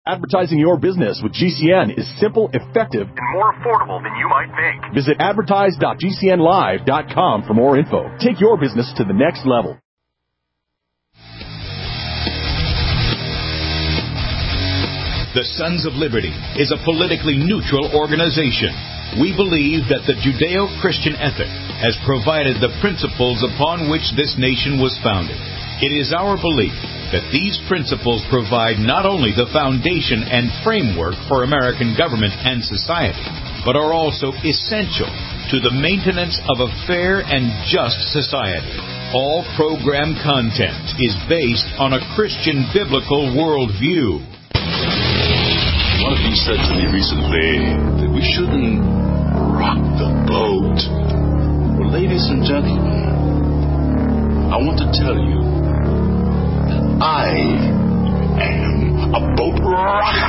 Advertising your business with GCN is simple, effective, and more affordable than you might think. Visit advertise.gcnlive.com for more info. Take your business to the next level. The Sons of Liberty is a politically neutral organization. We believe that the Judeo-Christian ethic has provided the principles upon which this nation was founded. It is our belief that these principles provide not only the foundation and framework for American government and society, but are also essential to the maintenance of a fair and just society. All program content is based on a Christian biblical worldview. One of you said to me recently that we shouldn't rock the boat. Well, ladies and gentlemen, I want to tell you I am a boat rocker.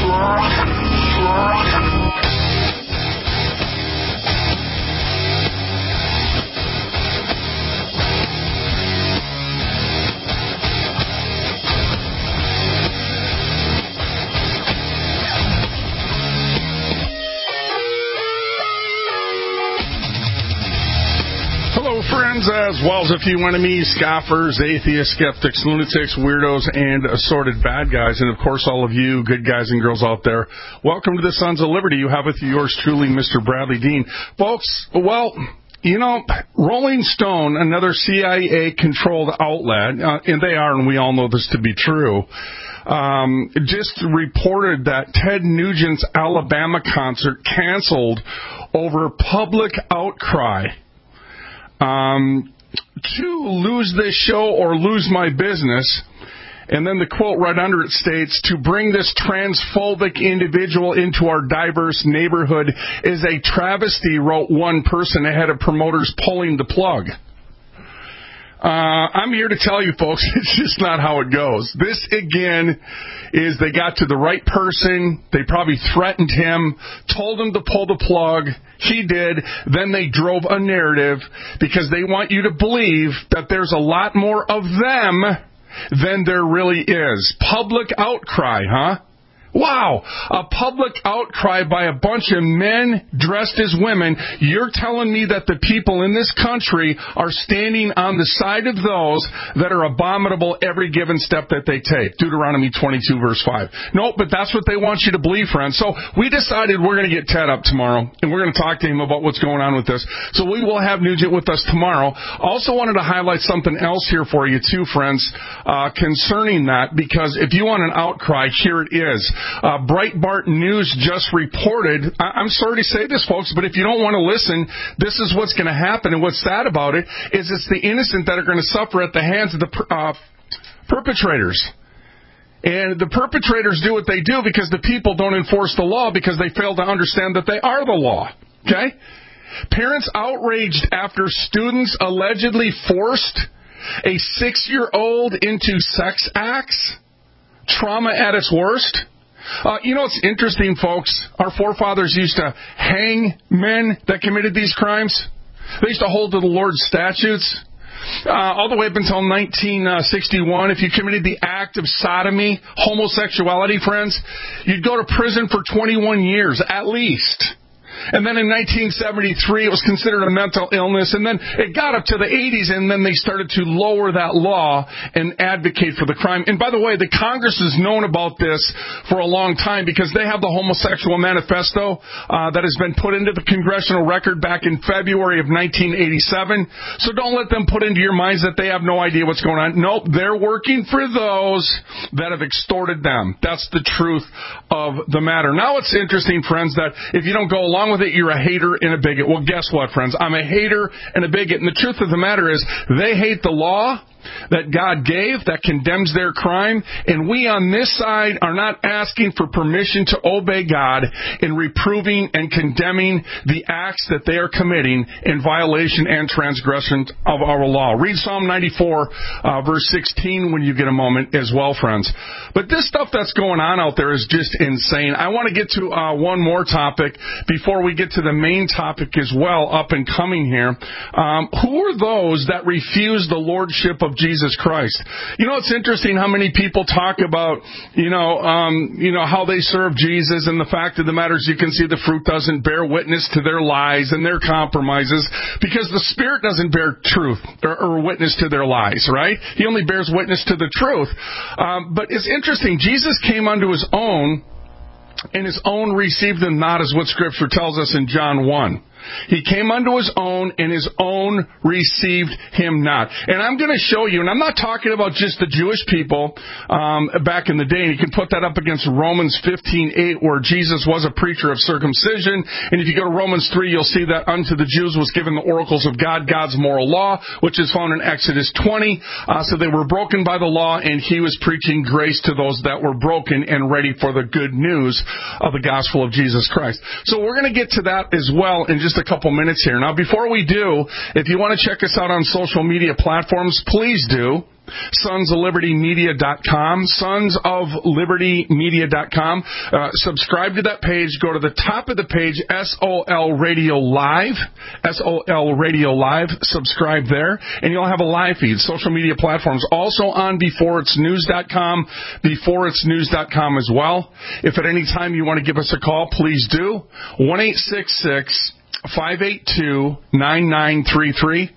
Friends, as well as a few enemies, scoffers, atheists, skeptics, lunatics, weirdos, and assorted bad guys, and of course all of you good guys and girls out there. Welcome to the Sons of Liberty. You have with you yours truly, Mr. Bradley Dean. Folks, well, you know, Rolling Stone, another CIA-controlled outlet, and they are, and we all know this to be true, just reported that Ted Nugent's Alabama concert canceled over public outcry. To lose this show or lose my business. And then the quote right under it states, to bring this transphobic individual into our diverse neighborhood is a travesty, wrote one person ahead of promoters pulling the plug. I'm here to tell you, folks, it's just not how it goes. This, again, is they got to the right person. They probably threatened him, told him to pull the plug. He did. Then they drove a narrative because they want you to believe that there's a lot more of them than there really is. Public outcry, huh? Wow, a public outcry by a bunch of men dressed as women. You're telling me that the people in this country are standing on the side of those that are abominable every given step that they take. Deuteronomy 22, verse 5. No, but that's what they want you to believe, friends. So we decided we're going to get Ted up tomorrow, and we're going to talk to him about what's going on with this. So we will have Nugent with us tomorrow. Also wanted to highlight something else here for you, too, friends, concerning that, because if you want an outcry, here it is. Breitbart News just reported, I'm sorry to say this, folks, but if you don't want to listen, this is what's going to happen. And what's sad about it is it's the innocent that are going to suffer at the hands of the perpetrators. And the perpetrators do what they do because the people don't enforce the law because they fail to understand that they are the law. Okay? Parents outraged after students allegedly forced a 6-year-old into sex acts. Trauma at its worst. You know what's interesting, folks? Our forefathers used to hang men that committed these crimes. They used to hold to the Lord's statutes. All the way up until 1961, if you committed the act of sodomy, homosexuality, friends, you'd go to prison for 21 years, at least. And then in 1973, it was considered a mental illness. And then it got up to the 80s, and then they started to lower that law and advocate for the crime. And by the way, the Congress has known about this for a long time because they have the homosexual manifesto that has been put into the congressional record back in February of 1987. So don't let them put into your minds that they have no idea what's going on. Nope, they're working for those that have extorted them. That's the truth of the matter. Now it's interesting, friends, that if you don't go along with it, you're a hater and a bigot. Well, guess what, friends? I'm a hater and a bigot. And the truth of the matter is they hate the law that God gave that condemns their crime. And we on this side are not asking for permission to obey God in reproving and condemning the acts that they are committing in violation and transgression of our law. Read Psalm 94, verse 16 when you get a moment as well, friends. But this stuff that's going on out there is just insane. I want to get to one more topic before we get to the main topic as well, up and coming here. Who are those that refuse the lordship of of Jesus Christ. You know, it's interesting how many people talk about, how they serve Jesus, and the fact of the matter is you can see the fruit doesn't bear witness to their lies and their compromises because the Spirit doesn't bear truth or witness to their lies, right? He only bears witness to the truth. But it's interesting. Jesus came unto his own, and his own received him not, is what Scripture tells us in John 1. He came unto his own, and his own received him not. And I'm going to show you, and I'm not talking about just the Jewish people back in the day. And you can put that up against Romans 15:8, where Jesus was a preacher of circumcision. And if you go to Romans 3, you'll see that unto the Jews was given the oracles of God, God's moral law, which is found in Exodus 20. So they were broken by the law, and he was preaching grace to those that were broken and ready for the good news of the gospel of Jesus Christ. So we're going to get to that as well in just a couple minutes here. Now, before we do, if you want to check us out on social media platforms, please do. SonsOfLibertyMedia.com, SonsOfLibertyMedia.com. Subscribe to that page. Go to the top of the page, SOL Radio Live. SOL Radio Live. Subscribe there, and you'll have a live feed. Social media platforms also on BeforeIt'sNews.com, BeforeIt'sNews.com as well. If at any time you want to give us a call, please do. 1-866-582-9933.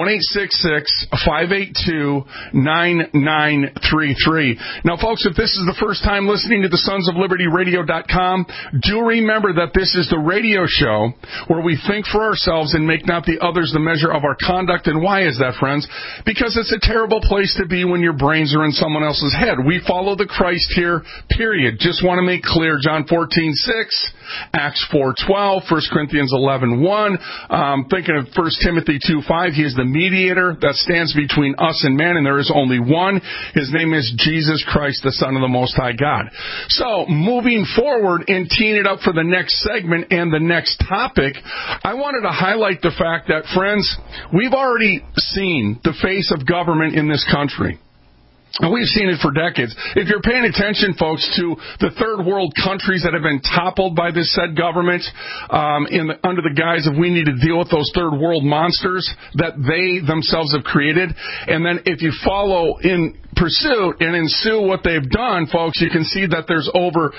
1-866-582-9933. Now, folks, if this is the first time listening to the SonsOfLibertyRadio.com, do remember that this is the radio show where we think for ourselves and make not the others the measure of our conduct. And why is that, friends? Because it's a terrible place to be when your brains are in someone else's head. We follow the Christ here, period. Just want to make clear, John 14:6, Acts 4:12, 1 Corinthians 11:1, thinking of 1 Timothy 2:5, he is the mediator that stands between us and man, and there is only one. His name is Jesus Christ, the Son of the Most High God. So, moving forward and teeing it up for the next segment and the next topic, I wanted to highlight the fact that, friends, we've already seen the face of government in this country. And we've seen it for decades. If you're paying attention, folks, to the third world countries that have been toppled by this said government under the guise of we need to deal with those third world monsters that they themselves have created. And then if you follow in pursuit and ensue what they've done, folks, you can see that there's over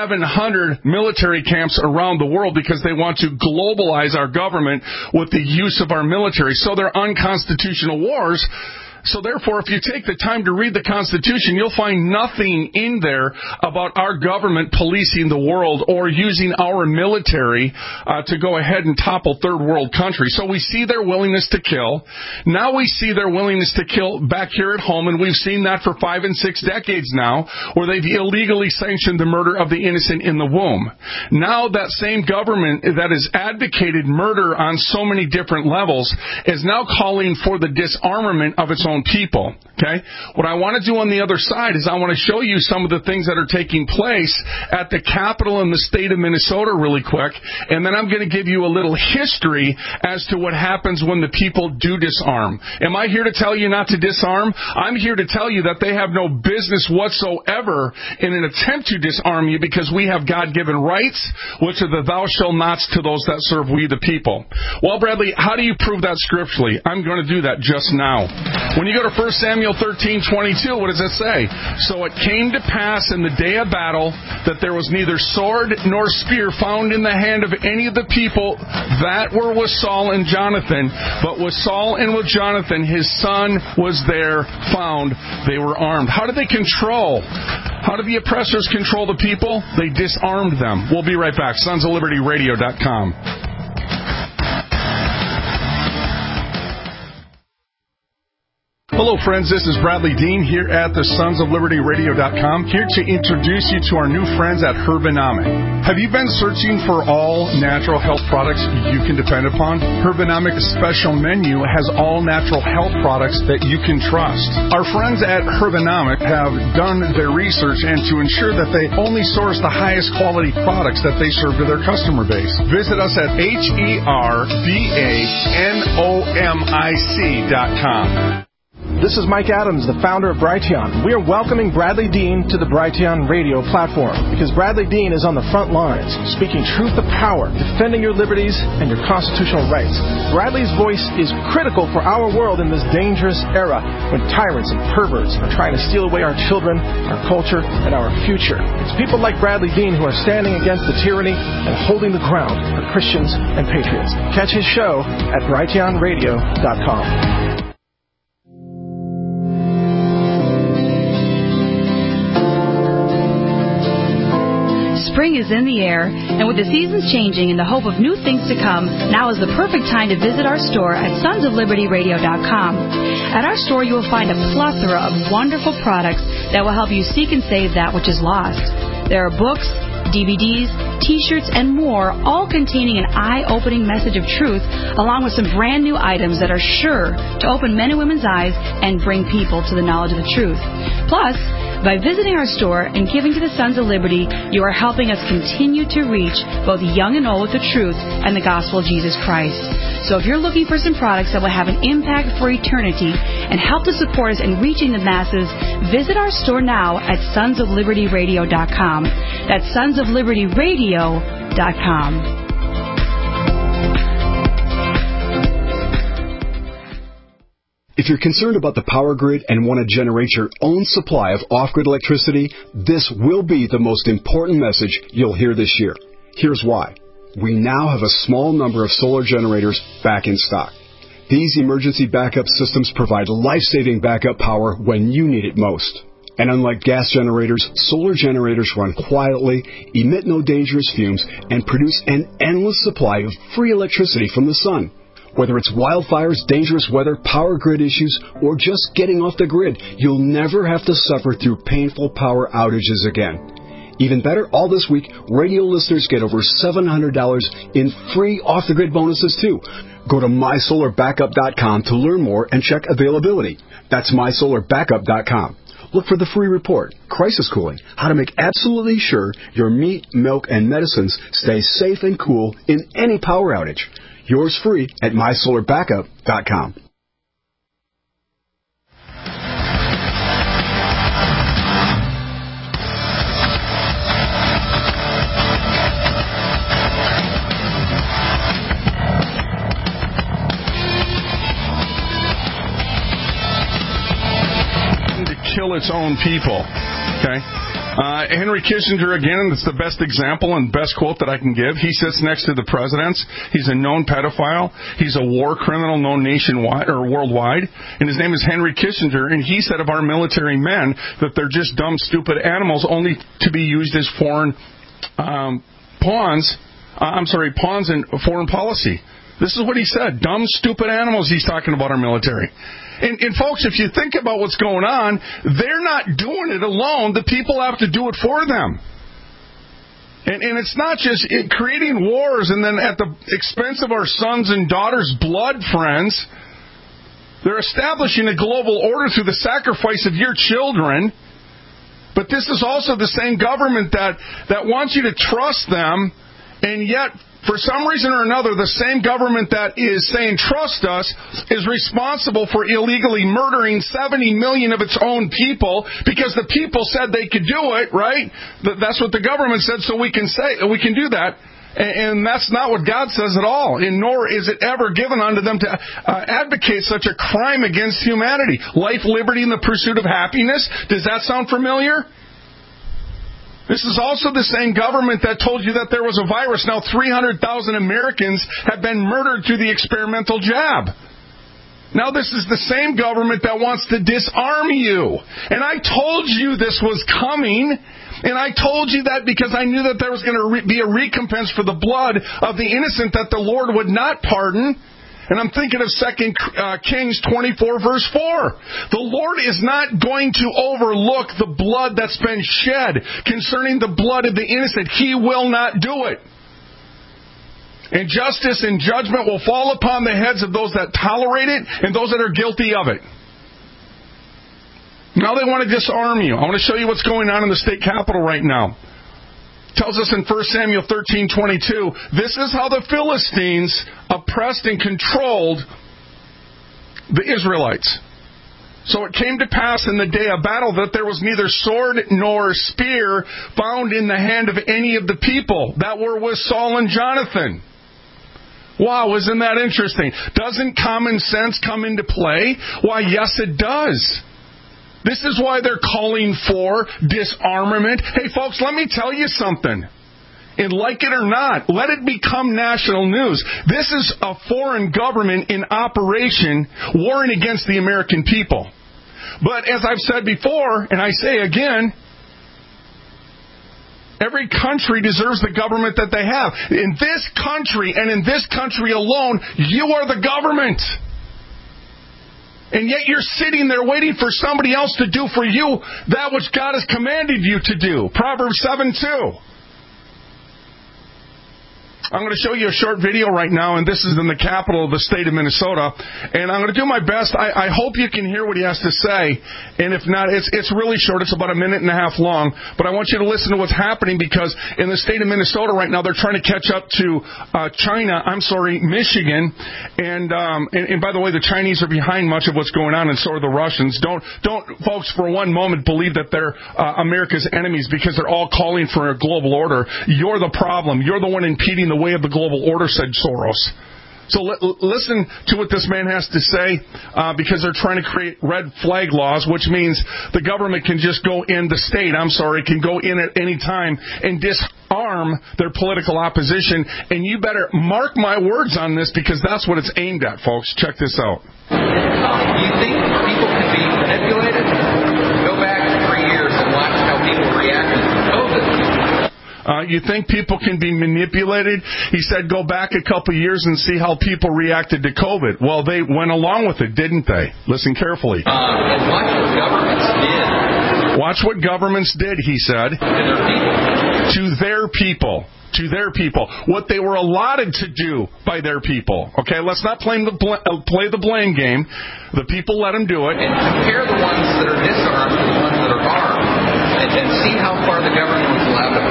700 military camps around the world because they want to globalize our government with the use of our military. So they're unconstitutional wars. So therefore, if you take the time to read the Constitution, you'll find nothing in there about our government policing the world or using our military to go ahead and topple third world countries. So we see their willingness to kill. Now we see their willingness to kill back here at home, and we've seen that for 5 and 6 decades now, where they've illegally sanctioned the murder of the innocent in the womb. Now that same government that has advocated murder on so many different levels is now calling for the disarmament of its own people. Okay? What I want to do on the other side is I want to show you some of the things that are taking place at the Capitol in the state of Minnesota really quick, and then I'm going to give you a little history as to what happens when the people do disarm. Am I here to tell you not to disarm? I'm here to tell you that they have no business whatsoever in an attempt to disarm you, because we have God-given rights, which are the thou shalt nots to those that serve we the people. Well, Bradley, how do you prove that scripturally? I'm going to do that just now. When you go to 1 Samuel 13:22, what does it say? So it came to pass in the day of battle that there was neither sword nor spear found in the hand of any of the people that were with Saul and Jonathan, but with Saul and with Jonathan his son was there found. They were armed. How did they control? How did the oppressors control the people? They disarmed them. We'll be right back. SonsOfLibertyRadio.com. Hello, friends. This is Bradley Dean here at the SonsOfLibertyRadio.com, here to introduce you to our new friends at Herbanomic. Have you been searching for all natural health products you can depend upon? Herbanomic's special menu has all natural health products that you can trust. Our friends at Herbanomic have done their research and to ensure that they only source the highest quality products that they serve to their customer base. Visit us at HERBANOMIC.com. This is Mike Adams, the founder of Brighteon. We are welcoming Bradley Dean to the Brighteon radio platform because Bradley Dean is on the front lines, speaking truth to power, defending your liberties and your constitutional rights. Bradley's voice is critical for our world in this dangerous era when tyrants and perverts are trying to steal away our children, our culture, and our future. It's people like Bradley Dean who are standing against the tyranny and holding the ground for Christians and patriots. Catch his show at brighteonradio.com. Spring is in the air, and with the seasons changing and the hope of new things to come, now is the perfect time to visit our store at sonsoflibertyradio.com. At our store, you will find a plethora of wonderful products that will help you seek and save that which is lost. There are books, DVDs, T-shirts, and more, all containing an eye-opening message of truth, along with some brand new items that are sure to open men and women's eyes and bring people to the knowledge of the truth. Plus, by visiting our store and giving to the Sons of Liberty, you are helping us continue to reach both young and old with the truth and the gospel of Jesus Christ. So if you're looking for some products that will have an impact for eternity and help to support us in reaching the masses, visit our store now at sonsoflibertyradio.com. That's sonsoflibertyradio.com. If you're concerned about the power grid and want to generate your own supply of off-grid electricity, this will be the most important message you'll hear this year. Here's why. We now have a small number of solar generators back in stock. These emergency backup systems provide life-saving backup power when you need it most. And unlike gas generators, solar generators run quietly, emit no dangerous fumes, and produce an endless supply of free electricity from the sun. Whether it's wildfires, dangerous weather, power grid issues, or just getting off the grid, you'll never have to suffer through painful power outages again. Even better, all this week, radio listeners get over $700 in free off-the-grid bonuses, too. Go to mysolarbackup.com to learn more and check availability. That's mysolarbackup.com. Look for the free report, Crisis Cooling, how to make absolutely sure your meat, milk, and medicines stay safe and cool in any power outage. Yours free at mysolarbackup.com. To kill its own people. Okay? Henry Kissinger, again, that's the best example and best quote that I can give. He sits next to the presidents. He's a known pedophile. He's a war criminal known nationwide or worldwide. And his name is Henry Kissinger. And he said of our military men that they're just dumb, stupid animals only to be used as foreign pawns in foreign policy. This is what he said. Dumb, stupid animals he's talking about our military. And folks, if you think about what's going on, they're not doing it alone. The people have to do it for them. And it's not just creating wars and then at the expense of our sons' and daughters' blood, friends. They're establishing a global order through the sacrifice of your children. But this is also the same government that wants you to trust them, and yet, for some reason or another, the same government that is saying trust us is responsible for illegally murdering 70 million of its own people because the people said they could do it, right? That's what the government said, so we can do that. And that's not what God says at all. And nor is it ever given unto them to advocate such a crime against humanity. Life, liberty, and the pursuit of happiness. Does that sound familiar? This is also the same government that told you that there was a virus. Now 300,000 Americans have been murdered through the experimental jab. Now this is the same government that wants to disarm you. And I told you this was coming. And I told you that because I knew that there was going to be a recompense for the blood of the innocent that the Lord would not pardon. And I'm thinking of 2 Kings 24, verse 4. The Lord is not going to overlook the blood that's been shed concerning the blood of the innocent. He will not do it. And justice and judgment will fall upon the heads of those that tolerate it and those that are guilty of it. Now they want to disarm you. I want to show you what's going on in the state capitol right now. Tells us in 1 Samuel 13:22, this is how the Philistines oppressed and controlled the Israelites. So it came to pass in the day of battle that there was neither sword nor spear found in the hand of any of the people that were with Saul and Jonathan. Wow, isn't that interesting? Doesn't common sense come into play? Why, yes, it does. This is why they're calling for disarmament. Hey, folks, let me tell you something. And like it or not, let it become national news. This is a foreign government in operation warring against the American people. But as I've said before, and I say again, every country deserves the government that they have. In this country, and in this country alone, you are the government. And yet you're sitting there waiting for somebody else to do for you that which God has commanded you to do. Proverbs 7:2. I'm going to show you a short video right now, and this is in the capital of the state of Minnesota. And I'm going to do my best. I hope you can hear what he has to say. And if not, it's really short. It's about 1.5 minutes long. But I want you to listen to what's happening, because in the state of Minnesota right now, they're trying to catch up to Michigan. And by the way, the Chinese are behind much of what's going on, and so are the Russians. Don't folks, for one moment believe that they're America's enemies because they're all calling for a global order. You're the problem. You're the one impeding the way of the global order, said Soros. So listen to what this man has to say, because they're trying to create red flag laws, which means the government can just go in, can go in at any time and disarm their political opposition. And you better mark my words on this, because that's what it's aimed at, folks. Check this out. Do you think people can be manipulated? Go back 3 years and watch how people reacted to COVID. You think people can be manipulated? He said go back a couple years and see how people reacted to COVID. Well, they went along with it, didn't they? Listen carefully. And watch what governments did. Watch what governments did, he said. To their people. To their people. What they were allotted to do by their people. Okay, let's not play the blame game. The people let them do it. And compare the ones that are disarmed to the ones that are armed. And see how far the government was allowed to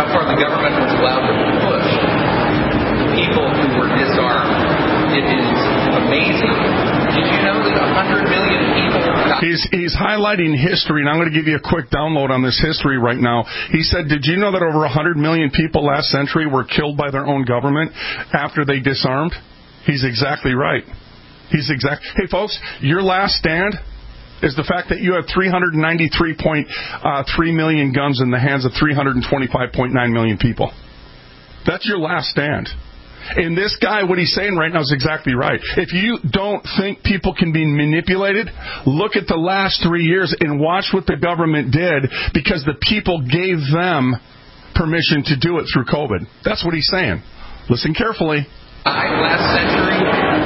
push people who were disarmed. It is amazing. Did you know that 100 million people died? He's highlighting history, and I'm going to give you a quick download on this history right now. He said, did you know that over 100 million people last century were killed by their own government after they disarmed? He's exactly right. Hey, folks, your last stand is the fact that you have 393.3 million guns in the hands of 325.9 million people. That's your last stand. And this guy, what he's saying right now is exactly right. If you don't think people can be manipulated, look at the last 3 years and watch what the government did, because the people gave them permission to do it through COVID. That's what he's saying. Listen carefully. Last century,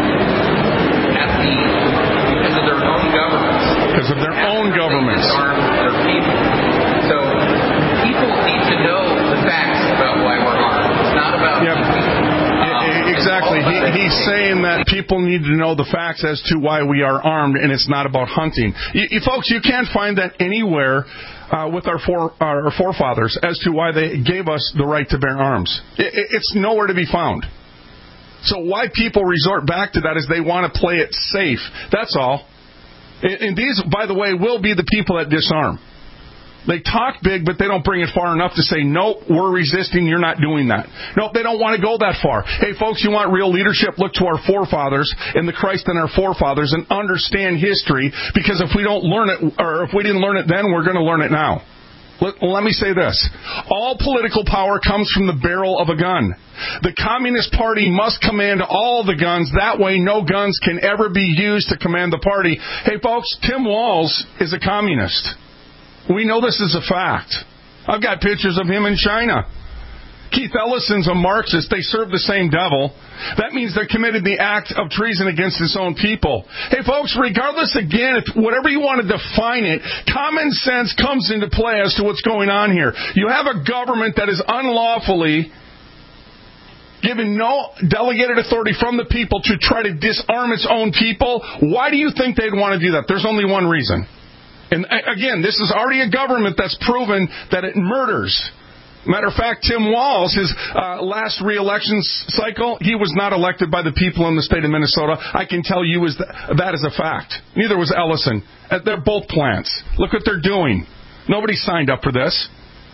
because of their own governments. Because of their own governments. Armed their people. So people need to know the facts about why we're armed. It's not about... Exactly. He's saying that people need to know the facts as to why we are armed, and it's not about hunting. You folks, you can't find that anywhere with our forefathers as to why they gave us the right to bear arms. It's nowhere to be found. So why people resort back to that is they want to play it safe. That's all. And these, by the way, will be the people that disarm. They talk big, but they don't bring it far enough to say, nope, we're resisting, you're not doing that. Nope, they don't want to go that far. Hey, folks, you want real leadership? Look to our forefathers and the Christ in our forefathers and understand history, because if we don't learn it, or if we didn't learn it then, we're going to learn it now. Let me say this. All political power comes from the barrel of a gun. The Communist Party must command all the guns. That way, no guns can ever be used to command the party. Hey, folks, Tim Walz is a communist. We know this is a fact. I've got pictures of him in China. Keith Ellison's a Marxist. They serve the same devil. That means they committed the act of treason against his own people. Hey, folks, regardless, again, whatever you want to define it, common sense comes into play as to what's going on here. You have a government that is unlawfully given no delegated authority from the people to try to disarm its own people. Why do you think they'd want to do that? There's only one reason. And again, this is already a government that's proven that it murders. Matter of fact, Tim Walz, his last re-election cycle, he was not elected by the people in the state of Minnesota. I can tell you that is a fact. Neither was Ellison. They're both plants. Look what they're doing. Nobody signed up for this.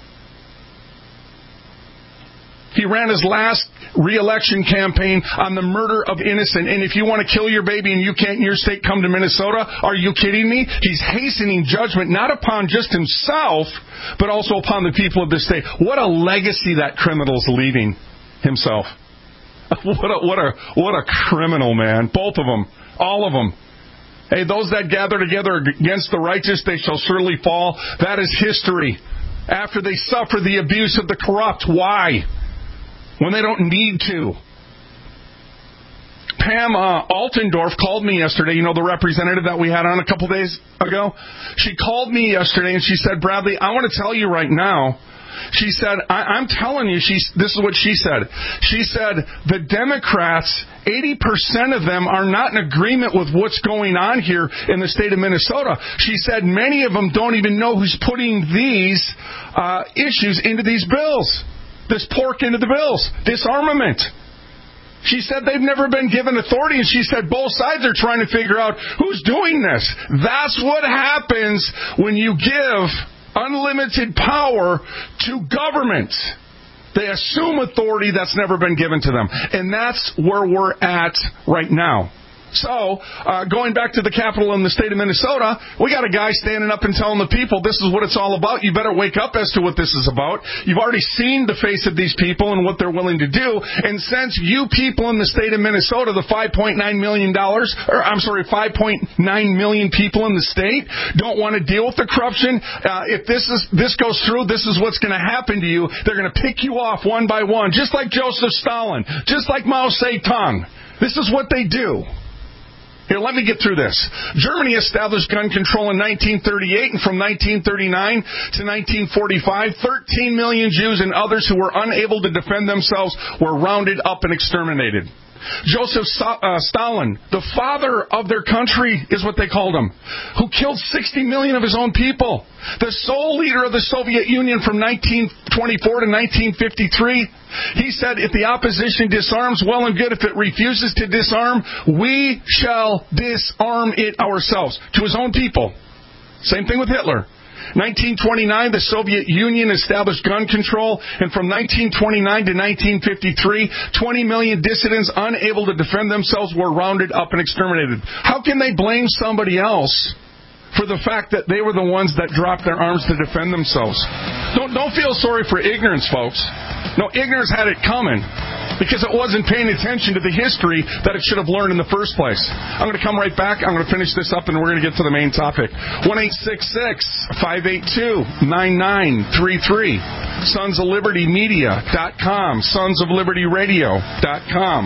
He ran his last re-election campaign on the murder of innocent. And if you want to kill your baby and you can't in your state come to Minnesota, are you kidding me? He's hastening judgment not upon just himself, but also upon the people of this state. What a legacy that criminal's leaving himself. What a criminal, man. Both of them. All of them. Hey, those that gather together against the righteous, they shall surely fall. That is history. After they suffer the abuse of the corrupt. Why? When they don't need to. Pam Altendorf called me yesterday, the representative that we had on a couple days ago. She called me yesterday and she said, Bradley, I want to tell you right now. She said, I'm telling you, this is what she said. She said, the Democrats, 80% of them are not in agreement with what's going on here in the state of Minnesota. She said many of them don't even know who's putting these issues into these bills. This pork into the bills, disarmament. She said they've never been given authority, and she said both sides are trying to figure out who's doing this. That's what happens when you give unlimited power to government. They assume authority that's never been given to them, and that's where we're at right now. So, going back to the Capitol in the state of Minnesota, we got a guy standing up and telling the people, this is what it's all about. You better wake up as to what this is about. You've already seen the face of these people and what they're willing to do. And since you people in the state of Minnesota, the 5.9 million people in the state, don't want to deal with the corruption, if this goes through, this is what's going to happen to you. They're going to pick you off one by one, just like Joseph Stalin, just like Mao Zedong. This is what they do. Here, let me get through this. Germany established gun control in 1938, and from 1939 to 1945, 13 million Jews and others who were unable to defend themselves were rounded up and exterminated. Joseph Stalin, the father of their country, is what they called him, who killed 60 million of his own people. The sole leader of the Soviet Union from 1924 to 1953, he said, if the opposition disarms, well and good. If it refuses to disarm, we shall disarm it ourselves. To his own people. Same thing with Hitler. 1929, the Soviet Union established gun control, and from 1929 to 1953, 20 million dissidents unable to defend themselves were rounded up and exterminated. How can they blame somebody else for the fact that they were the ones that dropped their arms to defend themselves? Don't feel sorry for ignorance, folks. No, ignorance had it coming because it wasn't paying attention to the history that it should have learned in the first place. I'm going to come right back. I'm going to finish this up, and we're going to get to the main topic. 1-866-582-9933. SonsOfLibertyMedia.com. SonsOfLibertyRadio.com.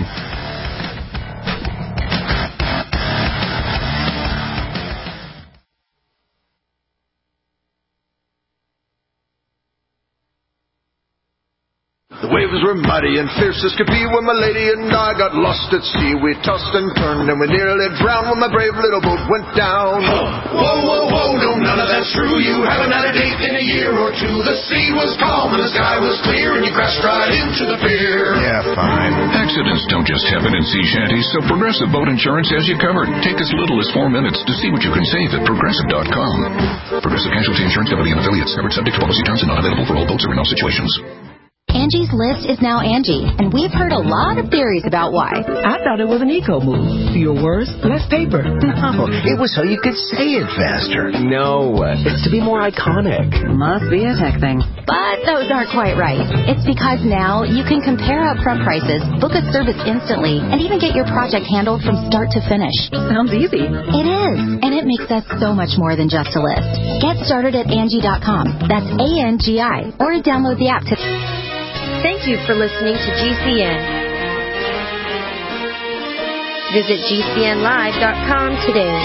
The waves were muddy and fierce as could be when my lady and I got lost at sea. We tossed and turned and we nearly drowned when my brave little boat went down. Whoa, whoa, whoa, no, none of that's true. You haven't had a date in a year or two. The sea was calm and the sky was clear and you crashed right into the pier. Yeah, fine. Accidents don't just happen in sea shanties, so Progressive Boat Insurance has you covered. Take as little as 4 minutes to see what you can save at Progressive.com. Progressive Casualty Insurance Company and Affiliates. Covered subject to policy terms and not available for all boats or in all situations. Angie's List is now Angie, and we've heard a lot of theories about why. I thought it was an eco move. Fewer words, less paper. No, it was so you could say it faster. No, it's to be more iconic. Must be a tech thing. But those aren't quite right. It's because now you can compare upfront prices, book a service instantly, and even get your project handled from start to finish. Sounds easy. It is, and it makes us so much more than just a list. Get started at Angie.com. That's ANGI, or download the app today. Thank you for listening to GCN. Visit GCNlive.com today.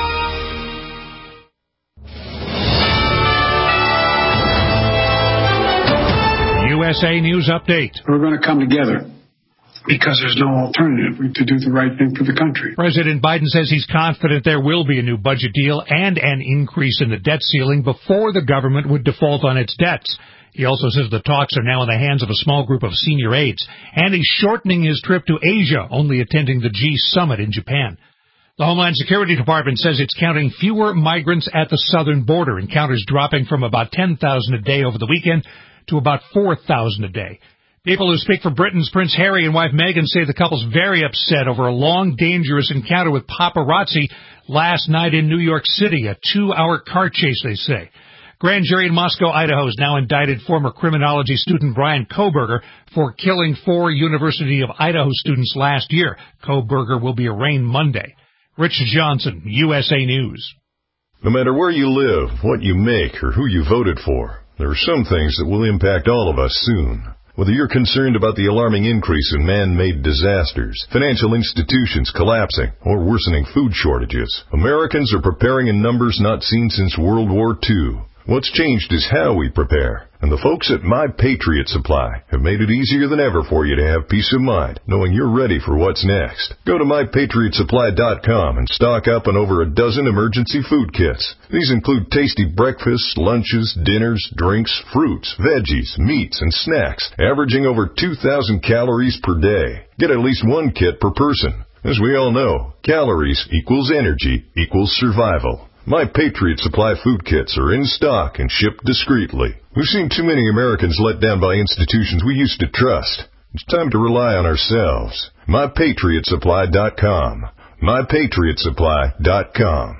USA News Update. We're going to come together because there's no alternative to do the right thing for the country. President Biden says he's confident there will be a new budget deal and an increase in the debt ceiling before the government would default on its debts. He also says the talks are now in the hands of a small group of senior aides, and he's shortening his trip to Asia, only attending the G summit in Japan. The Homeland Security Department says it's counting fewer migrants at the southern border, encounters dropping from about 10,000 a day over the weekend to about 4,000 a day. People who speak for Britain's Prince Harry and wife Meghan say the couple's very upset over a long, dangerous encounter with paparazzi last night in New York City, a 2-hour car chase, they say. Grand jury in Moscow, Idaho has now indicted former criminology student Brian Kohberger for killing 4 University of Idaho students last year. Kohberger will be arraigned Monday. Rich Johnson, USA News. No matter where you live, what you make, or who you voted for, there are some things that will impact all of us soon. Whether you're concerned about the alarming increase in man-made disasters, financial institutions collapsing, or worsening food shortages, Americans are preparing in numbers not seen since World War II. What's changed is how we prepare, and the folks at My Patriot Supply have made it easier than ever for you to have peace of mind, knowing you're ready for what's next. Go to MyPatriotSupply.com and stock up on over a dozen emergency food kits. These include tasty breakfasts, lunches, dinners, drinks, fruits, veggies, meats, and snacks, averaging over 2,000 calories per day. Get at least one kit per person. As we all know, calories equals energy equals survival. My Patriot Supply food kits are in stock and shipped discreetly. We've seen too many Americans let down by institutions we used to trust. It's time to rely on ourselves. MyPatriotSupply.com. MyPatriotSupply.com.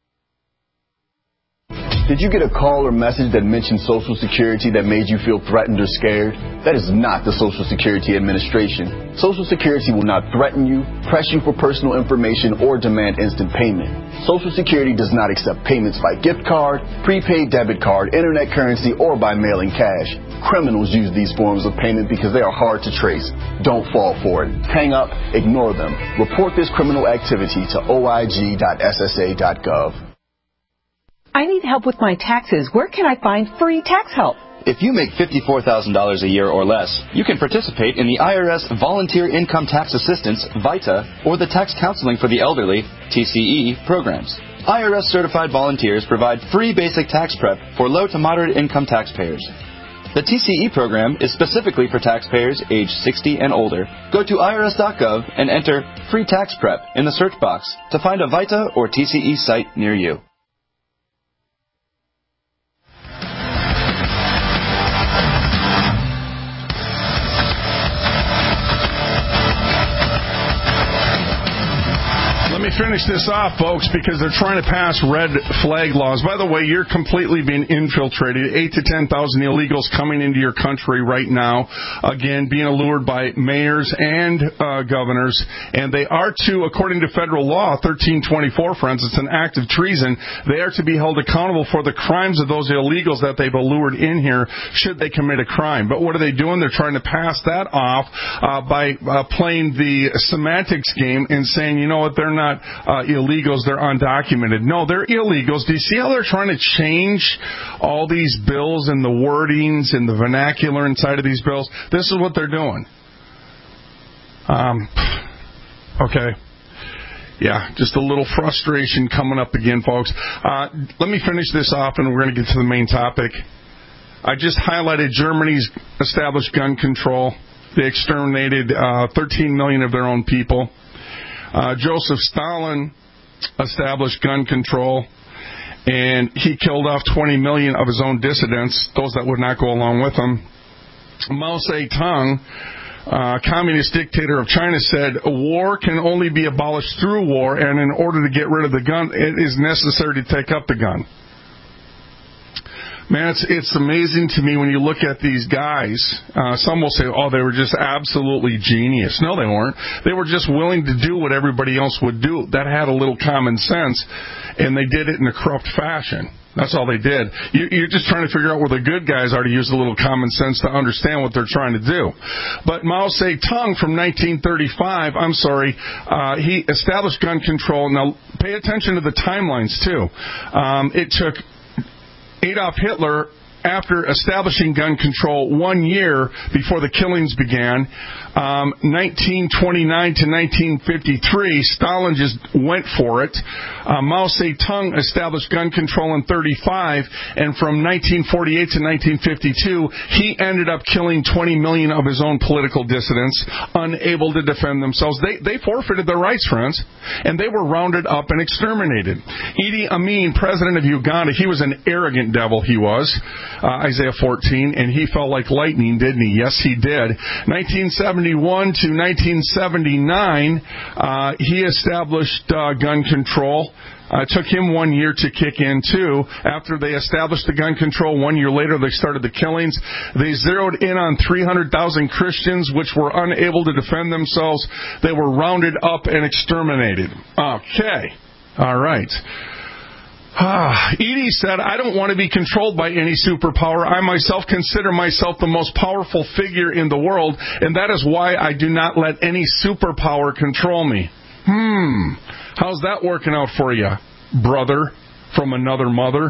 Did you get a call or message that mentioned Social Security that made you feel threatened or scared? That is not the Social Security Administration. Social Security will not threaten you, press you for personal information, or demand instant payment. Social Security does not accept payments by gift card, prepaid debit card, internet currency, or by mailing cash. Criminals use these forms of payment because they are hard to trace. Don't fall for it. Hang up, ignore them. Report this criminal activity to oig.ssa.gov. I need help with my taxes. Where can I find free tax help? If you make $54,000 a year or less, you can participate in the IRS Volunteer Income Tax Assistance, VITA, or the Tax Counseling for the Elderly, TCE, programs. IRS certified volunteers provide free basic tax prep for low to moderate income taxpayers. The TCE program is specifically for taxpayers age 60 and older. Go to irs.gov and enter free tax prep in the search box to find a VITA or TCE site near you. Let me finish this off, folks, because they're trying to pass red flag laws. By the way, you're completely being infiltrated. 8,000 to 10,000 illegals coming into your country right now, again, being allured by mayors and governors. And they are to, according to federal law, 1324, friends, it's an act of treason. They are to be held accountable for the crimes of those illegals that they've allured in here should they commit a crime. But what are they doing? They're trying to pass that off by playing the semantics game and saying, you know what, they're not illegals, they're undocumented. No, they're illegals. Do you see how they're trying to change all these bills and the wordings and the vernacular inside of these bills? This is what they're doing. Okay. Yeah, just a little frustration coming up again, folks. Let me finish this off, and we're going to get to the main topic. I just highlighted Germany's established gun control. They exterminated 13 million of their own people. Joseph Stalin established gun control, and he killed off 20 million of his own dissidents, those that would not go along with him. Mao Zedong, communist dictator of China, said war can only be abolished through war, and in order to get rid of the gun, it is necessary to take up the gun. Man, it's amazing to me when you look at these guys. Some will say, oh, they were just absolutely genius. No, they weren't. They were just willing to do what everybody else would do. That had a little common sense, and they did it in a corrupt fashion. That's all they did. You're just trying to figure out where the good guys are to use a little common sense to understand what they're trying to do. But Mao Zedong from 1935, he established gun control. Now, pay attention to the timelines, too. It took Adolf Hitler after establishing gun control 1 year before the killings began, 1929 to 1953, Stalin just went for it. Mao Zedong established gun control in 35, and from 1948 to 1952, he ended up killing 20 million of his own political dissidents, unable to defend themselves. They forfeited their rights, friends, and they were rounded up and exterminated. Idi Amin, president of Uganda, he was an arrogant devil, he was. Isaiah 14, and he fell like lightning, didn't he? Yes, he did. 1971 to 1979, he established gun control. It took him 1 year to kick in, too. After they established the gun control, 1 year later, they started the killings. They zeroed in on 300,000 Christians, which were unable to defend themselves. They were rounded up and exterminated. Okay. All right. Edie said, I don't want to be controlled by any superpower. I myself consider myself the most powerful figure in the world, and that is why I do not let any superpower control me. How's that working out for you, brother from another mother?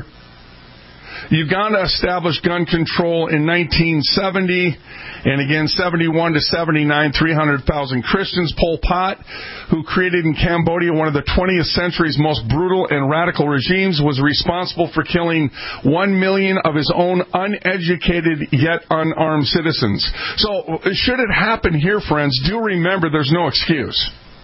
Uganda established gun control in 1970, and again, 71 to 79, 300,000 Christians. Pol Pot, who created in Cambodia one of the 20th century's most brutal and radical regimes, was responsible for killing 1 million of his own uneducated yet unarmed citizens. So, should it happen here, friends, do remember there's no excuse.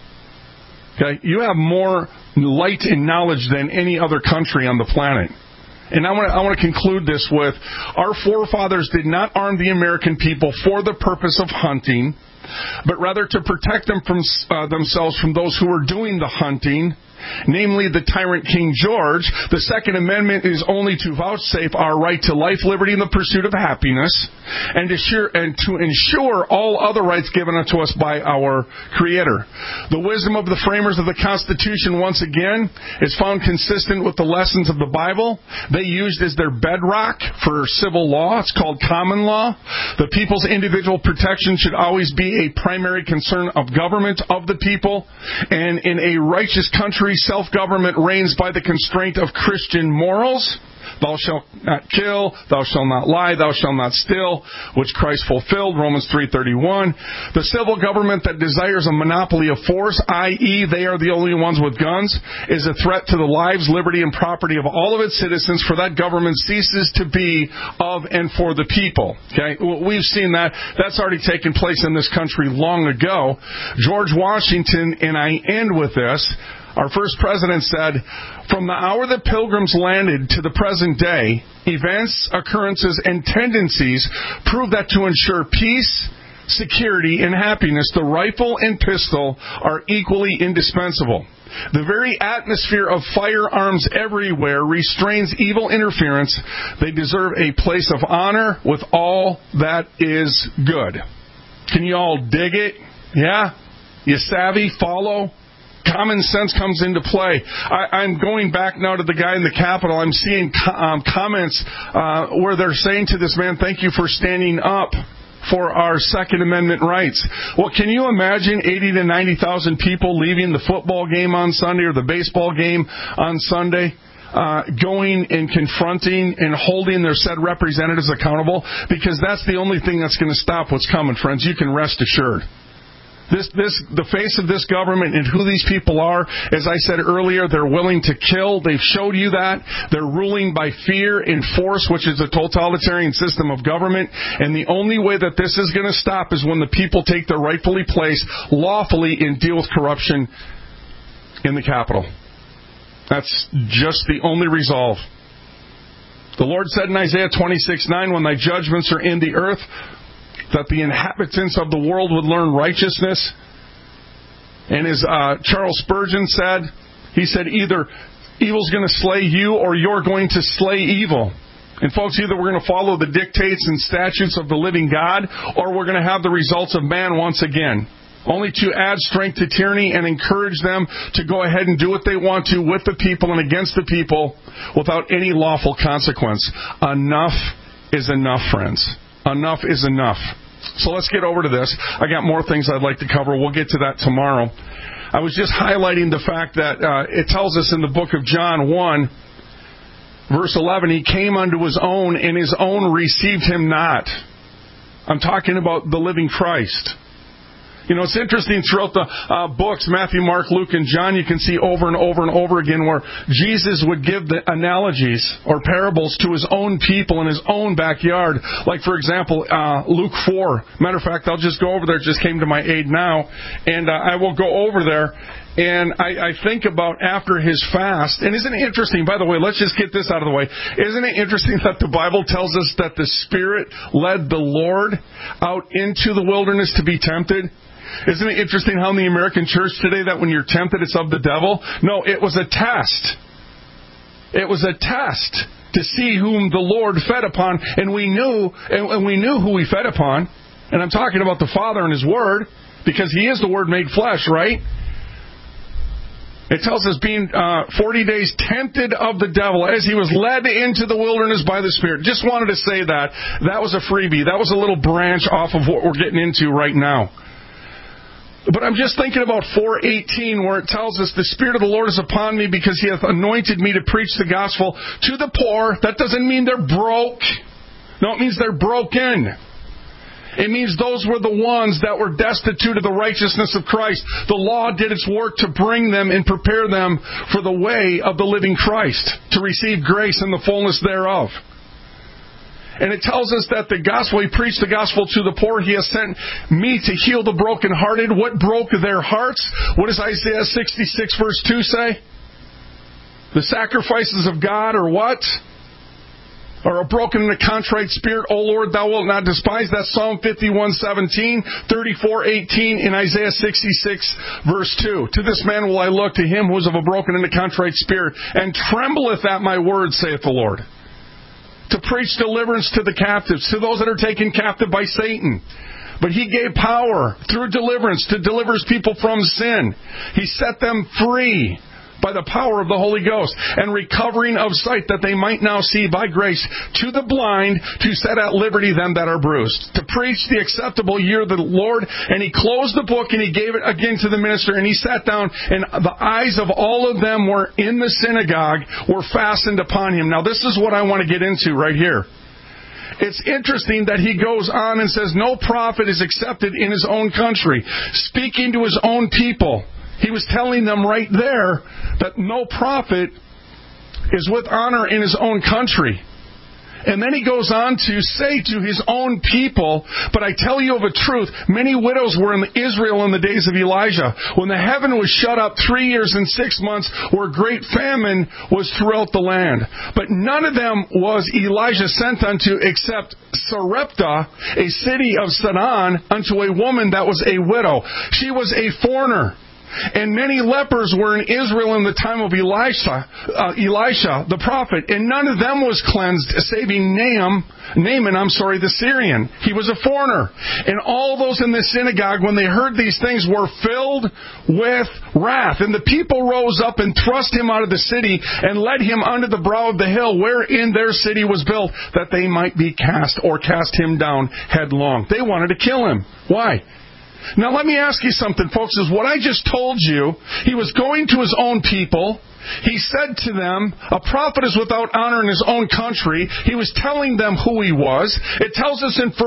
Okay? You have more light and knowledge than any other country on the planet. And I want to conclude this with, our forefathers did not arm the American people for the purpose of hunting, but rather to protect them from themselves from those who were doing the hunting, namely the tyrant King George. The Second Amendment is only to vouchsafe our right to life, liberty, and the pursuit of happiness, and to ensure all other rights given unto us by our Creator. The wisdom of the framers of the Constitution, once again, is found consistent with the lessons of the Bible. They used as their bedrock for civil law. It's called common law. The people's individual protection should always be a primary concern of government, of the people, and in a righteous country, self-government reigns by the constraint of Christian morals. Thou shalt not kill, thou shalt not lie, thou shalt not steal, which Christ fulfilled, Romans 3:31. The civil government that desires a monopoly of force, i.e., they are the only ones with guns, is a threat to the lives, liberty, and property of all of its citizens, for that government ceases to be of and for the people. Okay, we've seen that. That's already taken place in this country long ago. George Washington, and I end with this, our first president said, from the hour the Pilgrims landed to the present day, events, occurrences, and tendencies prove that to ensure peace, security, and happiness, the rifle and pistol are equally indispensable. The very atmosphere of firearms everywhere restrains evil interference. They deserve a place of honor with all that is good. Can you all dig it? Yeah? You savvy? Follow? Common sense comes into play. I'm going back now to the guy in the Capitol. I'm seeing comments where they're saying to this man, thank you for standing up for our Second Amendment rights. Well, can you imagine 80 to 90,000 people leaving the football game on Sunday or the baseball game on Sunday? Going and confronting and holding their said representatives accountable? Because that's the only thing that's going to stop what's coming, friends. You can rest assured. The face of this government and who these people are, as I said earlier, they're willing to kill. They've showed you that. They're ruling by fear and force, which is a totalitarian system of government. And the only way that this is going to stop is when the people take their rightfully place lawfully and deal with corruption in the Capitol. That's just the only resolve. The Lord said in Isaiah 26:9, when thy judgments are in the earth, that the inhabitants of the world would learn righteousness. And as Charles Spurgeon said, he said, either evil's going to slay you or you're going to slay evil. And folks, either we're going to follow the dictates and statutes of the living God, or we're going to have the results of man once again. Only to add strength to tyranny and encourage them to go ahead and do what they want to with the people and against the people without any lawful consequence. Enough is enough, friends. Enough is enough. So let's get over to this. I got more things I'd like to cover. We'll get to that tomorrow. I was just highlighting the fact that it tells us in the book of John 1, verse 11, he came unto his own, and his own received him not. I'm talking about the living Christ. You know, it's interesting throughout the books, Matthew, Mark, Luke, and John, you can see over and over and over again where Jesus would give the analogies or parables to his own people in his own backyard. Like, for example, Luke 4. Matter of fact, I'll just go over there. It just came to my aid now. And I will go over there. And I think about after his fast. And isn't it interesting, by the way, let's just get this out of the way. Isn't it interesting that the Bible tells us that the Spirit led the Lord out into the wilderness to be tempted? Isn't it interesting how in the American church today that when you're tempted, it's of the devil? No, it was a test. It was a test to see whom the Lord fed upon, and we knew who he fed upon. And I'm talking about the Father and his Word, because he is the Word made flesh, right? It tells us being 40 days tempted of the devil as he was led into the wilderness by the Spirit. Just wanted to say that. That was a freebie. That was a little branch off of what we're getting into right now. But I'm just thinking about 4:18 where it tells us the Spirit of the Lord is upon me because he hath anointed me to preach the gospel to the poor. That doesn't mean they're broke. No, it means they're broken. It means those were the ones that were destitute of the righteousness of Christ. The law did its work to bring them and prepare them for the way of the living Christ, to receive grace and the fullness thereof. And it tells us that the gospel, he preached the gospel to the poor. He has sent me to heal the brokenhearted. What broke their hearts? What does Isaiah 66 verse 2 say? The sacrifices of God are what? Or a broken and a contrite spirit, O Lord, thou wilt not despise. That's Psalm 51:17, 34:18, in Isaiah 66 verse 2. To this man will I look, to him who is of a broken and a contrite spirit, and trembleth at my word, saith the Lord. To preach deliverance to the captives, to those that are taken captive by Satan. But he gave power through deliverance to deliver his people from sin. He set them free by the power of the Holy Ghost, and recovering of sight that they might now see by grace, to the blind to set at liberty them that are bruised, to preach the acceptable year of the Lord. And he closed the book and he gave it again to the minister, and he sat down, and the eyes of all of them were in the synagogue were fastened upon him. Now this is what I want to get into right here. It's interesting that he goes on and says no prophet is accepted in his own country, speaking to his own people. He was telling them right there that no prophet is with honor in his own country. And then he goes on to say to his own people, but I tell you of a truth, many widows were in Israel in the days of Elijah, when the heaven was shut up 3 years and 6 months, where great famine was throughout the land. But none of them was Elijah sent unto, except Sarepta, a city of Sidon, unto a woman that was a widow. She was a foreigner. And many lepers were in Israel in the time of Elisha, the prophet, and none of them was cleansed, saving Naaman, the Syrian. He was a foreigner. And all those in the synagogue, when they heard these things, were filled with wrath. And the people rose up and thrust him out of the city and led him unto the brow of the hill wherein their city was built, that they might be cast him down headlong. They wanted to kill him. Why? Now let me ask you something, folks, is what I just told you. He was going to his own people. He said to them, a prophet is without honor in his own country. He was telling them who he was. It tells us in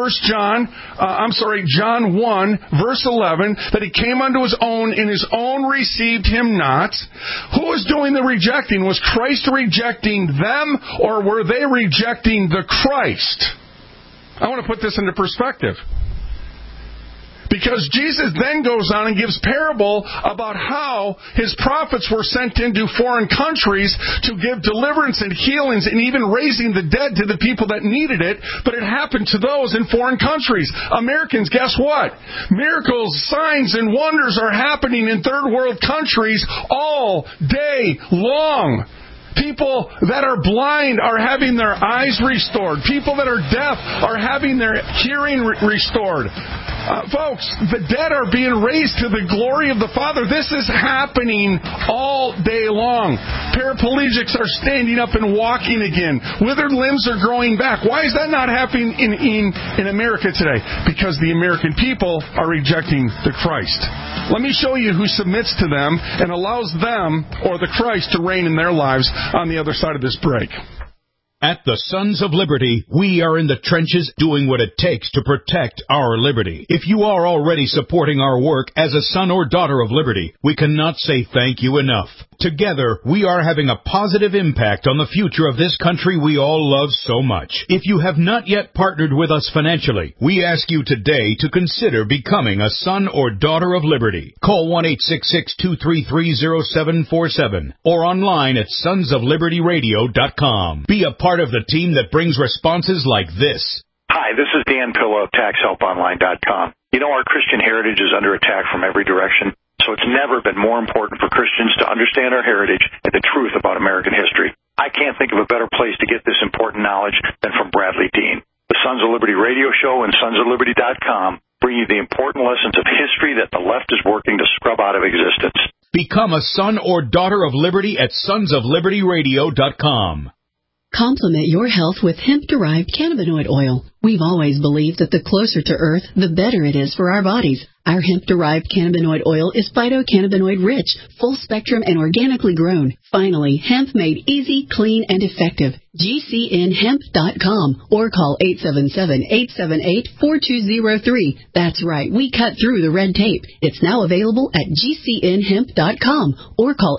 John 1, verse 11, that he came unto his own, and his own received him not. Who was doing the rejecting? Was Christ rejecting them, or were they rejecting the Christ? I want to put this into perspective. Because Jesus then goes on and gives parable about how his prophets were sent into foreign countries to give deliverance and healings and even raising the dead to the people that needed it. But it happened to those in foreign countries. Americans, guess what? Miracles, signs, and wonders are happening in third world countries all day long. People that are blind are having their eyes restored. People that are deaf are having their hearing restored. Folks, the dead are being raised to the glory of the Father. This is happening all day long. Paraplegics are standing up and walking again. Withered limbs are growing back. Why is that not happening in America today? Because the American people are rejecting the Christ. Let me show you who submits to them and allows them, or the Christ, to reign in their lives on the other side of this break. At the Sons of Liberty, we are in the trenches doing what it takes to protect our liberty. If you are already supporting our work as a son or daughter of liberty, we cannot say thank you enough. Together, we are having a positive impact on the future of this country we all love so much. If you have not yet partnered with us financially, we ask you today to consider becoming a son or daughter of liberty. Call 1-866-233-0747 or online at sonsoflibertyradio.com. Be a part of the team that brings responses like this. Hi, this is Dan Pillow of TaxHelpOnline.com. You know, our Christian heritage is under attack from every direction, so it's never been more important for Christians to understand our heritage and the truth about American history. I can't think of a better place to get this important knowledge than from Bradley Dean. The Sons of Liberty radio show and sonsofliberty.com bring you the important lessons of history that the left is working to scrub out of existence. Become a son or daughter of liberty at sonsoflibertyradio.com. Complement your health with hemp-derived cannabinoid oil. We've always believed that the closer to Earth, the better it is for our bodies. Our hemp-derived cannabinoid oil is phytocannabinoid-rich, full-spectrum, and organically grown. Finally, hemp made easy, clean, and effective. GCNhemp.com or call 877-878-4203. That's right, we cut through the red tape. It's now available at GCNhemp.com or call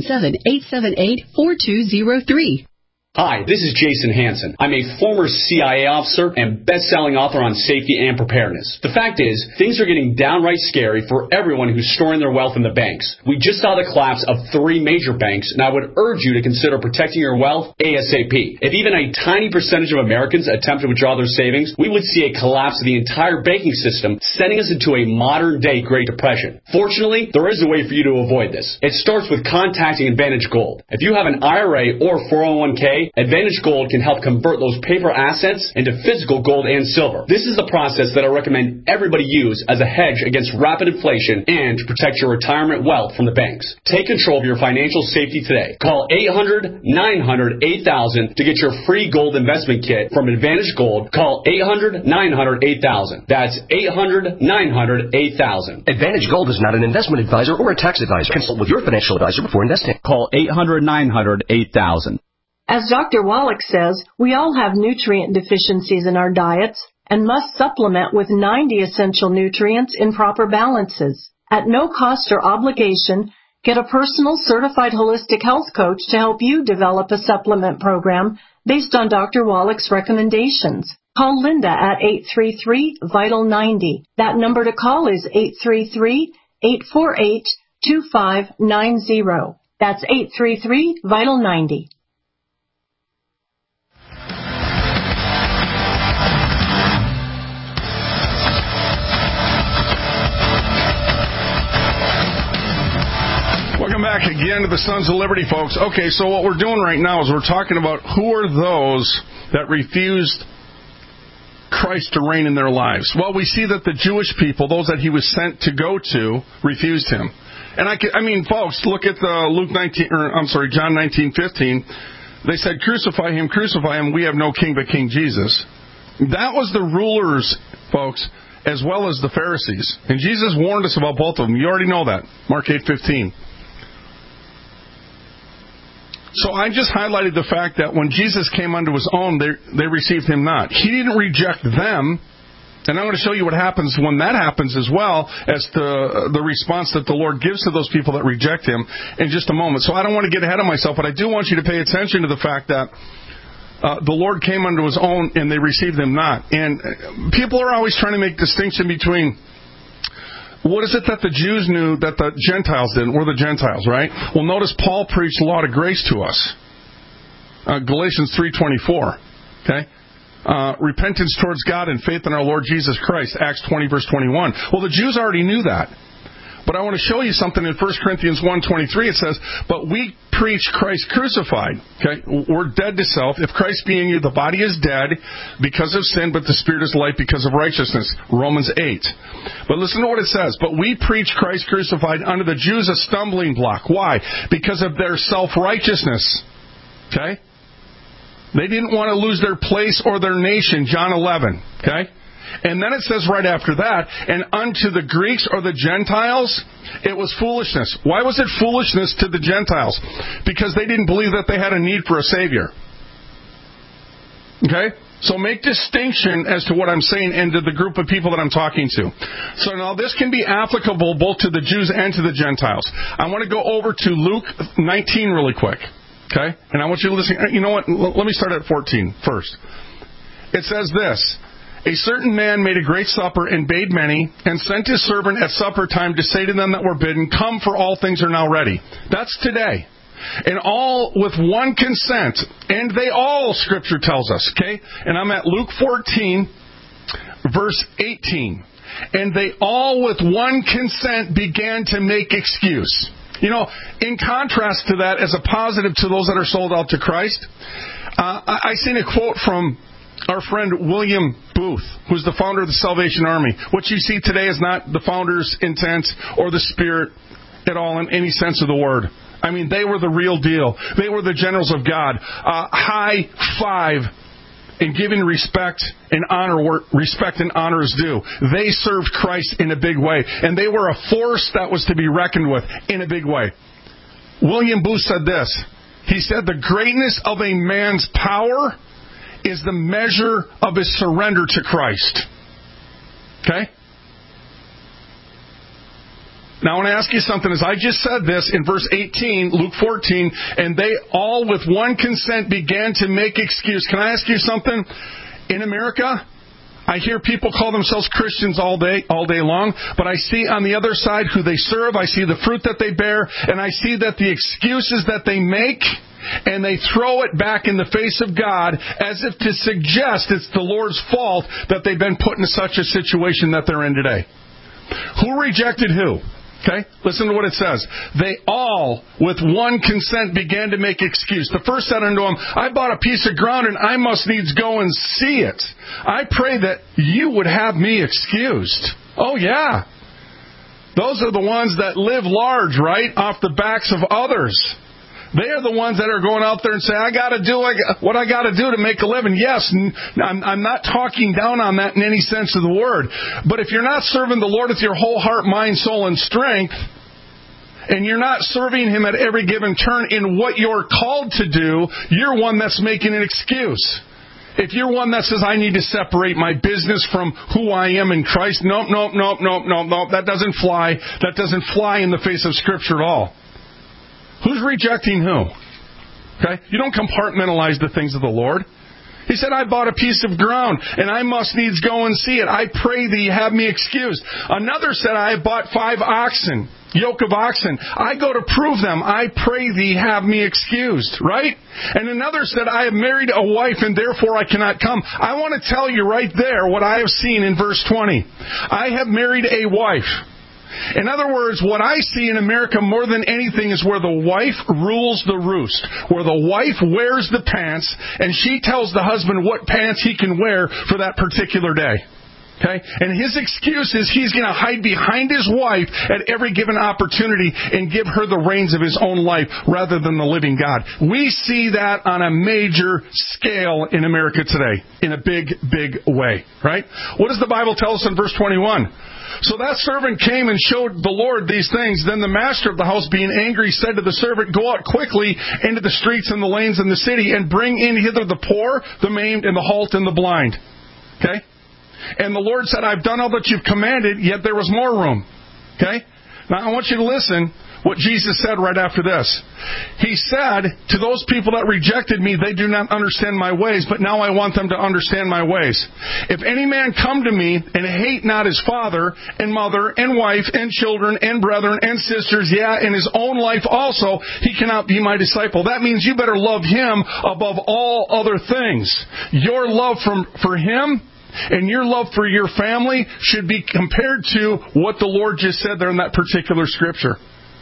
877-878-4203. Hi, this is Jason Hansen. I'm a former CIA officer and best-selling author on safety and preparedness. The fact is, things are getting downright scary for everyone who's storing their wealth in the banks. We just saw the collapse of 3 major banks, and I would urge you to consider protecting your wealth ASAP. If even a tiny percentage of Americans attempt to withdraw their savings, we would see a collapse of the entire banking system, sending us into a modern-day Great Depression. Fortunately, there is a way for you to avoid this. It starts with contacting Advantage Gold. If you have an IRA or 401k, Advantage Gold can help convert those paper assets into physical gold and silver. This is the process that I recommend everybody use as a hedge against rapid inflation and to protect your retirement wealth from the banks. Take control of your financial safety today. Call 800-900-8000 to get your free gold investment kit from Advantage Gold. Call 800-900-8000. That's 800-900-8000. Advantage Gold is not an investment advisor or a tax advisor. Consult with your financial advisor before investing. Call 800-900-8000. As Dr. Wallach says, we all have nutrient deficiencies in our diets and must supplement with 90 essential nutrients in proper balances. At no cost or obligation, get a personal certified holistic health coach to help you develop a supplement program based on Dr. Wallach's recommendations. Call Linda at 833-VITAL-90. That number to call is 833-848-2590. That's 833-VITAL-90. Welcome back again to the Sons of Liberty, folks. Okay, so what we're doing right now is we're talking about who are those that refused Christ to reign in their lives. Well, we see that the Jewish people, those that he was sent to go to, refused him. And I mean, folks, look at John 19:15. They said, crucify him, we have no king but King Jesus. That was the rulers, folks, as well as the Pharisees. And Jesus warned us about both of them. You already know that. Mark 8:15. So I just highlighted the fact that when Jesus came unto his own, they received him not. He didn't reject them. And I'm going to show you what happens when that happens as well as the response that the Lord gives to those people that reject him in just a moment. So I don't want to get ahead of myself, but I do want you to pay attention to the fact that the Lord came unto his own and they received him not. And people are always trying to make distinction between what is it that the Jews knew that the Gentiles didn't? We're the Gentiles, right? Well, notice Paul preached a lot of grace to us. Galatians 3:24. Okay? Repentance towards God and faith in our Lord Jesus Christ. Acts 20, verse 21. Well, the Jews already knew that. But I want to show you something in 1 Corinthians 1:23. It says, but we preach Christ crucified. Okay? We're dead to self. If Christ be in you, the body is dead because of sin, but the spirit is life because of righteousness. Romans 8. But listen to what it says. But we preach Christ crucified, unto the Jews a stumbling block. Why? Because of their self-righteousness. Okay? They didn't want to lose their place or their nation. John 11. Okay? And then it says right after that, and unto the Greeks or the Gentiles, it was foolishness. Why was it foolishness to the Gentiles? Because they didn't believe that they had a need for a Savior. Okay? So make distinction as to what I'm saying and to the group of people that I'm talking to. So now this can be applicable both to the Jews and to the Gentiles. I want to go over to Luke 19 really quick. Okay? And I want you to listen. You know what? Let me start at 14 first. It says this. A certain man made a great supper and bade many, and sent his servant at supper time to say to them that were bidden, come, for all things are now ready. That's today. And all with one consent, and they all, Scripture tells us, okay? And I'm at Luke 14, verse 18. And they all with one consent began to make excuse. You know, in contrast to that, as a positive to those that are sold out to Christ, I seen a quote from our friend William Booth, who's the founder of the Salvation Army. What you see today is not the founder's intent or the spirit at all in any sense of the word. I mean, they were the real deal. They were the generals of God. High five in giving respect and honor where respect and honor is due. They served Christ in a big way. And they were a force that was to be reckoned with in a big way. William Booth said this. He said, the greatness of a man's power is the measure of his surrender to Christ. Okay? Now, I want to ask you something. As I just said this in verse 18, Luke 14, and they all with one consent began to make excuse. Can I ask you something? In America, I hear people call themselves Christians all day long, but I see on the other side who they serve. I see the fruit that they bear, and I see that the excuses that they make, and they throw it back in the face of God as if to suggest it's the Lord's fault that they've been put in such a situation that they're in today. Who rejected who? Okay, listen to what it says. They all, with one consent, began to make excuse. The first said unto him, I bought a piece of ground, and I must needs go and see it. I pray that you would have me excused. Oh, yeah. Those are the ones that live large, right, off the backs of others. They are the ones that are going out there and say, I got to do what I got to do to make a living. Yes, I'm not talking down on that in any sense of the word. But if you're not serving the Lord with your whole heart, mind, soul, and strength, and you're not serving Him at every given turn in what you're called to do, you're one that's making an excuse. If you're one that says, I need to separate my business from who I am in Christ, nope, that doesn't fly. That doesn't fly in the face of Scripture at all. Who's rejecting who? Okay? You don't compartmentalize the things of the Lord. He said, I bought a piece of ground, and I must needs go and see it. I pray thee, have me excused. Another said, I have bought 5 oxen, yoke of oxen. I go to prove them. I pray thee, have me excused. Right? And another said, I have married a wife, and therefore I cannot come. I want to tell you right there what I have seen in verse 20. I have married a wife. In other words, what I see in America more than anything is where the wife rules the roost, where the wife wears the pants, and she tells the husband what pants he can wear for that particular day. Okay? And his excuse is he's going to hide behind his wife at every given opportunity and give her the reins of his own life rather than the living God. We see that on a major scale in America today, in a big, big way. Right? What does the Bible tell us in verse 21? So that servant came and showed the Lord these things. Then the master of the house, being angry, said to the servant, go out quickly into the streets and the lanes in the city, and bring in hither the poor, the maimed, and the halt, and the blind. Okay? And the Lord said, I've done all that you've commanded, yet there was more room. Okay? Now I want you to listen what Jesus said right after this. He said, to those people that rejected me, they do not understand my ways, but now I want them to understand my ways. If any man come to me and hate not his father and mother and wife and children and brethren and sisters, and his own life also, he cannot be my disciple. That means you better love him above all other things. Your love for him and your love for your family should be compared to what the Lord just said there in that particular scripture.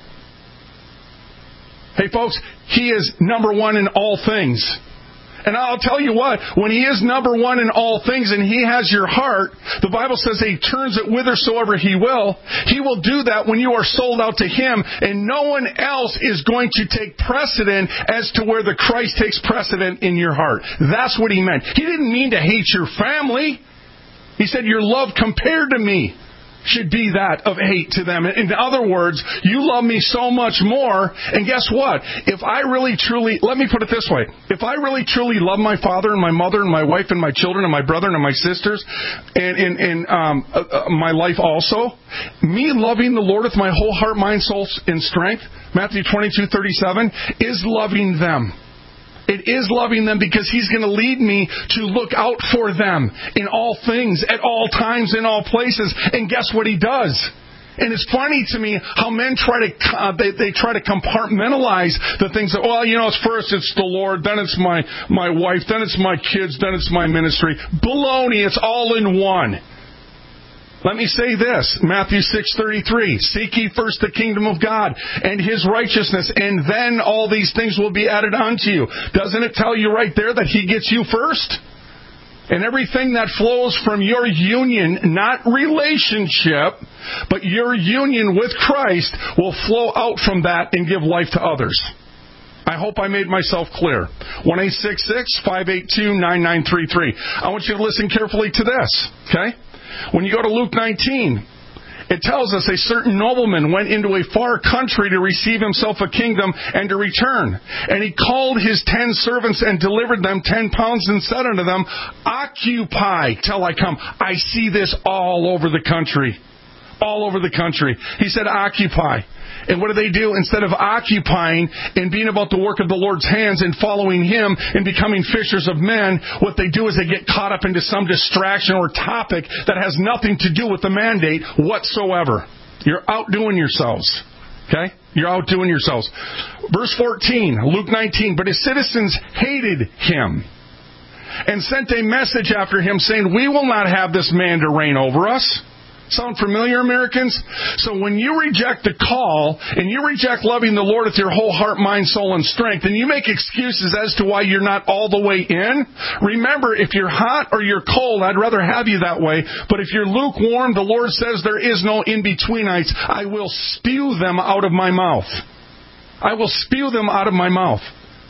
Hey folks, He is number one in all things. And I'll tell you what, when He is number one in all things and He has your heart, the Bible says He turns it whithersoever He will. He will do that when you are sold out to Him, and no one else is going to take precedent as to where the Christ takes precedent in your heart. That's what He meant. He didn't mean to hate your family. He said your love compared to me. should be that of hate to them. In other words, you love me so much more, and guess what? If I really truly, let me put it this way, if I really truly love my father and my mother and my wife and my children and my brother and my sisters and my life also, me loving the Lord with my whole heart, mind, soul, and strength, Matthew 22:37, is loving them. It is loving them because He's going to lead me to look out for them in all things, at all times, in all places. And guess what He does? And it's funny to me how men try to compartmentalize the things that, well, it's first it's the Lord, then it's my wife, then it's my kids, then it's my ministry. Baloney, it's all in one. Let me say this, Matthew 6:33, seek ye first the kingdom of God and His righteousness, and then all these things will be added unto you. Doesn't it tell you right there that He gets you first? And everything that flows from your union, not relationship, but your union with Christ will flow out from that and give life to others. I hope I made myself clear. 1-866-582-9933. I want you to listen carefully to this, okay? When you go to Luke 19, it tells us a certain nobleman went into a far country to receive himself a kingdom and to return. And he called his 10 servants and delivered them 10 pounds and said unto them, occupy till I come. I see this all over the country. All over the country. He said, occupy. And what do? Instead of occupying and being about the work of the Lord's hands and following Him and becoming fishers of men, what they do is they get caught up into some distraction or topic that has nothing to do with the mandate whatsoever. You're outdoing yourselves. Okay? You're outdoing yourselves. Verse 14, Luke 19, but his citizens hated him and sent a message after him saying, we will not have this man to reign over us. Sound familiar, Americans? So when you reject the call and you reject loving the Lord with your whole heart, mind, soul, and strength, and you make excuses as to why you're not all the way in, remember, if you're hot or you're cold, I'd rather have you that way. But if you're lukewarm, the Lord says there is no in-betweenites. I will spew them out of my mouth. I will spew them out of my mouth.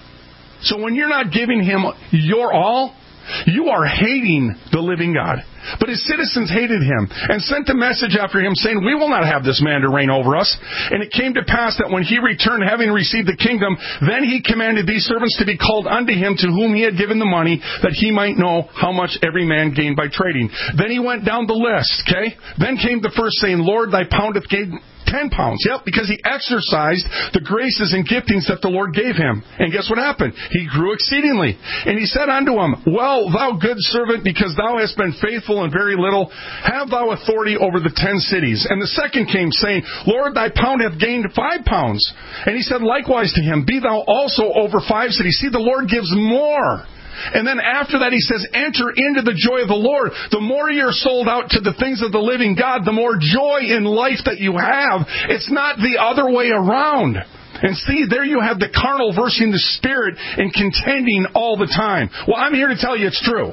So when you're not giving Him your all, you are hating the living God. But his citizens hated him and sent a message after him saying, we will not have this man to reign over us. And it came to pass that when he returned, having received the kingdom, then he commanded these servants to be called unto him to whom he had given the money, that he might know how much every man gained by trading. Then he went down the list, okay? Then came the first saying, Lord, thy pound hath gained 10 pounds. Yep, because he exercised the graces and giftings that the Lord gave him. And guess what happened? He grew exceedingly. And he said unto him, well, thou good servant, because thou hast been faithful in very little, have thou authority over the 10 cities. And the second came, saying, Lord, thy pound hath gained 5 pounds. And he said likewise to him, be thou also over 5 cities. See, the Lord gives more. And then after that he says, enter into the joy of the Lord. The more you're sold out to the things of the living God, the more joy in life that you have. It's not the other way around. And see, there you have the carnal versus the spirit and contending all the time. Well, I'm here to tell you it's true.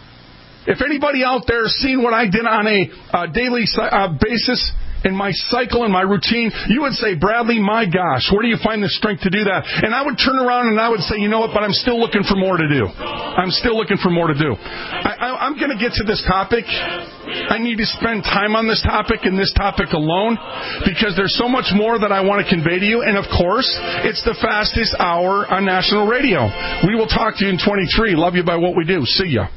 If anybody out there has seen what I did on a daily basis, in my cycle, in my routine, you would say, Bradley, my gosh, where do you find the strength to do that? And I would turn around and I would say, you know what, but I'm still looking for more to do. I'm still looking for more to do. I'm going to get to this topic. I need to spend time on this topic and this topic alone, because there's so much more that I want to convey to you. And of course, it's the fastest hour on national radio. We will talk to you in 23. Love you by what we do. See ya.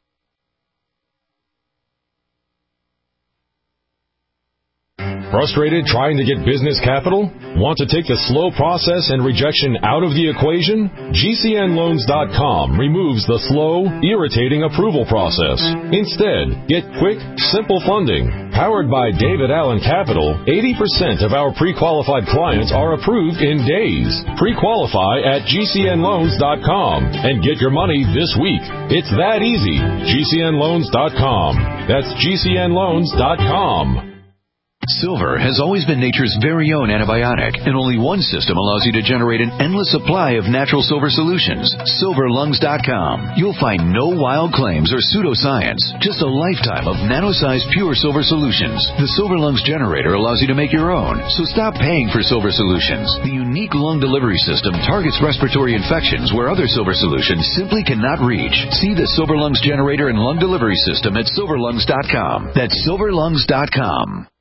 Frustrated trying to get business capital? Want to take the slow process and rejection out of the equation? GCNloans.com removes the slow, irritating approval process. Instead, get quick, simple funding. Powered by David Allen Capital, 80% of our pre-qualified clients are approved in days. Pre-qualify at GCNloans.com and get your money this week. It's that easy. GCNloans.com. That's GCNloans.com. Silver has always been nature's very own antibiotic, and only one system allows you to generate an endless supply of natural silver solutions. SilverLungs.com. You'll find no wild claims or pseudoscience, just a lifetime of nano-sized pure silver solutions. The Silver Lungs generator allows you to make your own, so stop paying for silver solutions. The unique lung delivery system targets respiratory infections where other silver solutions simply cannot reach. See the Silver Lungs generator and lung delivery system at SilverLungs.com. That's SilverLungs.com.